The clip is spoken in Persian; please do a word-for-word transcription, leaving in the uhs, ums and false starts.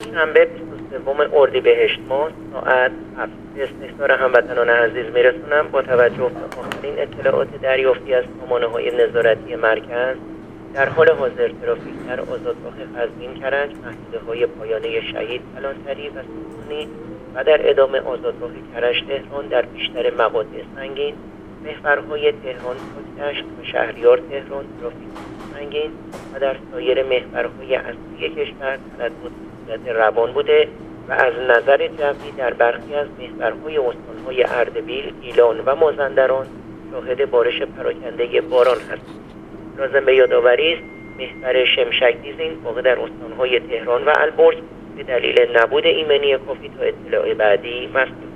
شنبه بیست و سوم اردیبهشت ماه ساعت هفت به استحضار هموطنان عزیز میرسونم با توجه به آخرین اطلاعات دریافتی از سامانه‌های نظارتی مرکز در حال حاضر ترافیک در آزادراه قزوین کرج، محدوده‌های پایانه شهید کلانتری و سوسنی و در ادامه آزادراه کرج تهران در بیشتر مقاطع سنگین، محورهای تهران پاکدشت و شهریار تهران ترافیک سنگین و در سایر محورهای اصلی کشور تردد صورت روان بوده و از نظر جوی در برخی از محورهای استانهای اردبیل، گیلان و مازندران شاهد بارش پراکنده باران هست. لازم به یادآوری است محور شمشک دیزین واقع در استانهای تهران و البرز به دلیل نبود ایمنی کافی تا اطلاع بعدی مسئول